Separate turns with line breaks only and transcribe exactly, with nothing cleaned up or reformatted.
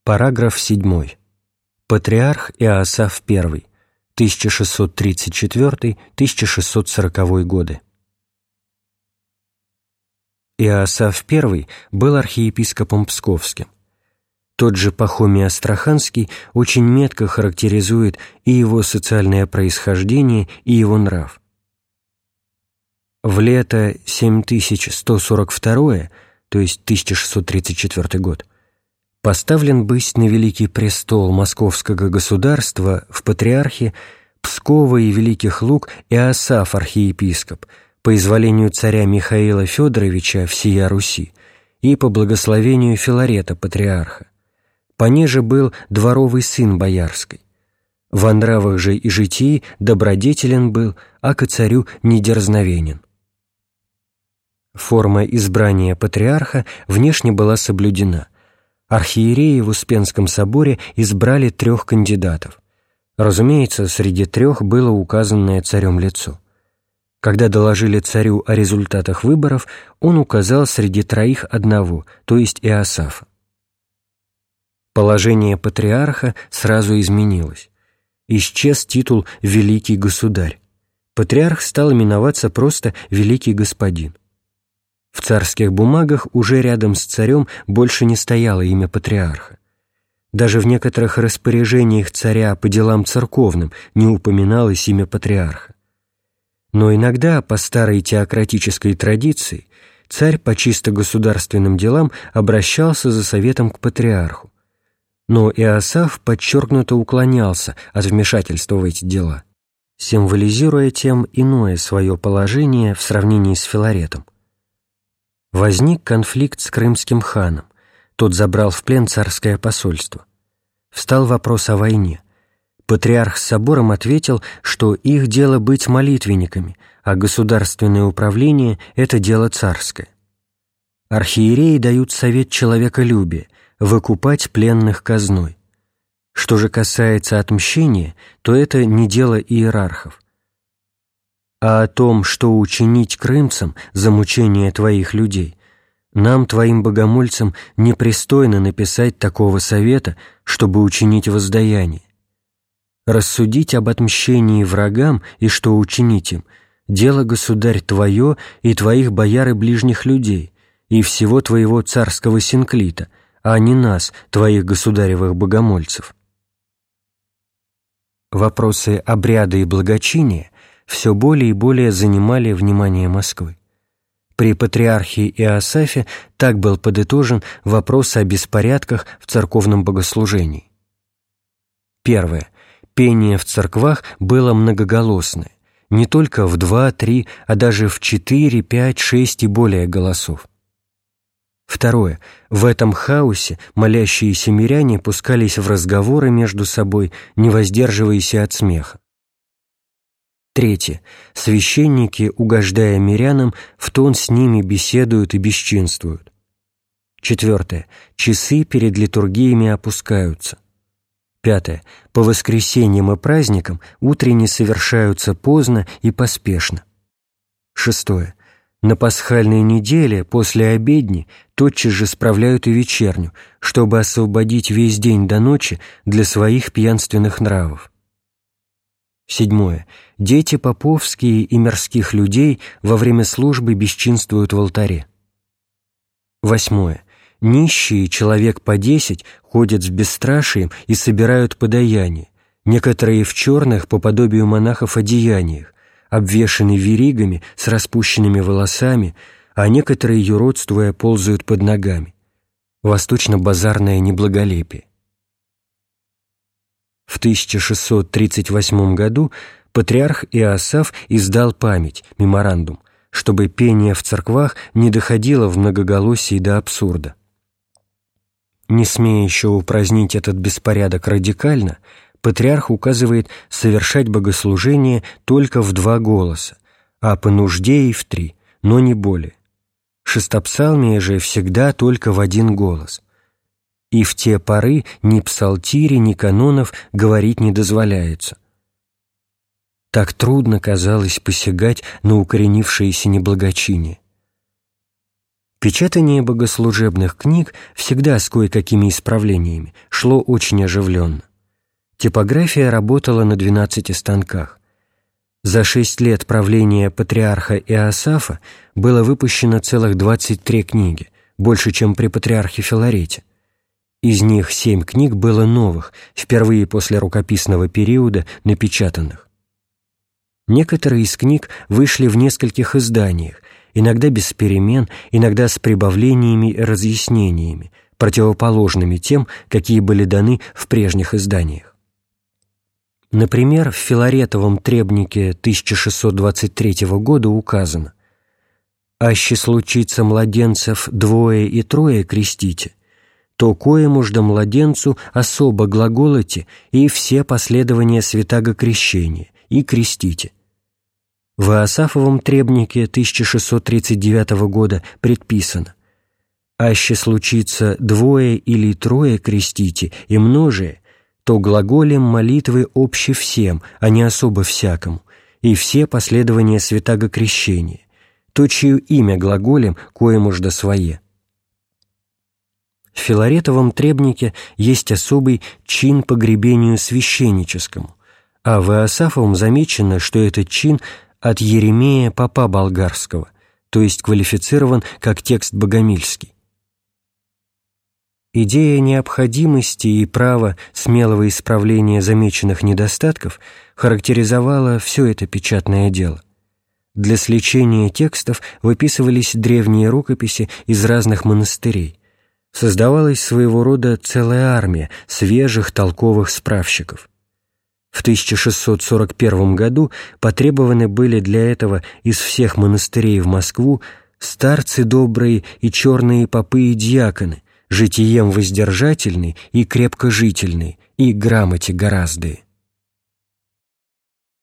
Параграф седьмой. Патриарх Иоасаф I, тысяча шестьсот тридцать четвёртый — тысяча шестьсот сороковой годы. Иоасаф I был архиепископом Псковским. Тот же Пахомий Астраханский очень метко характеризует и его социальное происхождение, и его нрав. В лето семь тысяч сто сорок второе, то есть тысяча шестьсот тридцать четвёртый год, поставлен бысть на великий престол Московского государства в патриархе Пскова и Великих Луг Иоасаф архиепископ по изволению царя Михаила Федоровича всея Руси и по благословению Филарета патриарха. Понеже был дворовый сын боярской. Во нравах же и житии добродетелен был, а ко царю недерзновенен. Форма избрания патриарха внешне была соблюдена. Архиереи в Успенском соборе избрали трех кандидатов. Разумеется, среди трех было указанное царем лицо. Когда доложили царю о результатах выборов, он указал среди троих одного, то есть Иоасафа. Положение патриарха сразу изменилось. Исчез титул «Великий государь». Патриарх стал именоваться просто «Великий господин». В царских бумагах уже рядом с царем больше не стояло имя патриарха. Даже в некоторых распоряжениях царя по делам церковным не упоминалось имя патриарха. Но иногда, по старой теократической традиции, царь по чисто государственным делам обращался за советом к патриарху. Но Иоасаф подчеркнуто уклонялся от вмешательства в эти дела, символизируя тем иное свое положение в сравнении с Филаретом. Возник конфликт с крымским ханом, тот забрал в плен царское посольство. Встал вопрос о войне. Патриарх с собором ответил, что их дело быть молитвенниками, а государственное управление — это дело царское. Архиереи дают совет человеколюбия — выкупать пленных казной. Что же касается отмщения, то это не дело иерархов. А о том, что учинить крымцам за мучение твоих людей, нам, твоим богомольцам, непристойно написать такого совета, чтобы учинить воздаяние. Рассудить об отмщении врагам и что учинить им — дело, государь, твое и твоих бояр и ближних людей, и всего твоего царского синклита, а не нас, твоих государевых богомольцев. Вопросы обряда и благочиния все более и более занимали внимание Москвы. При патриархе Иоасафе так был подытожен вопрос о беспорядках в церковном богослужении. Первое. Пение в церквах было многоголосное, не только в два, три, а даже в четыре, пять, шесть и более голосов. Второе. В этом хаосе молящиеся миряне пускались в разговоры между собой, не воздерживаясь от смеха. Третье. Священники, угождая мирянам, в тон с ними беседуют и бесчинствуют. Четвертое. Часы перед литургиями опускаются. Пятое. По воскресеньям и праздникам утренние совершаются поздно и поспешно. Шестое. На пасхальной неделе после обедни тотчас же справляют и вечерню, чтобы освободить весь день до ночи для своих пьянственных нравов. Седьмое. Дети поповские и мирских людей во время службы бесчинствуют в алтаре. Восьмое. Нищие, человек по десять, ходят с бесстрашием и собирают подаяние, некоторые в черных по подобию монахов одеяниях, обвешаны веригами с распущенными волосами, а некоторые, юродствуя, ползают под ногами. Восточно-базарное неблаголепие. В тысяча шестьсот тридцать восьмом году патриарх Иоасаф издал память, меморандум, чтобы пение в церквах не доходило в многоголосии до абсурда. Не смея еще упразднить этот беспорядок радикально, патриарх указывает совершать богослужение только в два голоса, а по нужде и в три, но не более. Шестопсалмие же всегда только в один голос. И в те поры ни псалтири, ни канонов говорить не дозволяется. Так трудно казалось посягать на укоренившееся неблагочиние. Печатание богослужебных книг всегда с кое-какими исправлениями шло очень оживленно. Типография работала на двенадцати станках. За шесть лет правления патриарха Иосафа было выпущено целых двадцать три книги, больше, чем при патриархе Филарете. Из них семь книг было новых, впервые после рукописного периода напечатанных. Некоторые из книг вышли в нескольких изданиях, иногда без перемен, иногда с прибавлениями и разъяснениями, противоположными тем, какие были даны в прежних изданиях. Например, в Филаретовом требнике тысяча шестьсот двадцать третьего года указано: «Аще случится младенцев двое и трое крестите, то коемужда младенцу особо глаголоте и все последования святаго крещения, и крестите». В Иосафовом требнике тысяча шестьсот тридцать девятого года предписано: «Аще случится двое или трое крестите и множие, то глаголем молитвы обще всем, а не особо всякому, и все последования святаго крещения, то, чье имя глаголем, коемужда свое». В Филаретовом требнике есть особый чин погребению священническому, а в Иосафовом замечено, что этот чин от Еремея попа болгарского, то есть квалифицирован как текст богомильский. Идея необходимости и права смелого исправления замеченных недостатков характеризовала все это печатное дело. Для сличения текстов выписывались древние рукописи из разных монастырей. Создавалась своего рода целая армия свежих толковых справщиков. В тысяча шестьсот сорок первом году потребованы были для этого из всех монастырей в Москву старцы добрые и черные попы и дьяконы, житием воздержательные и крепкожительные, и грамоте гораздые.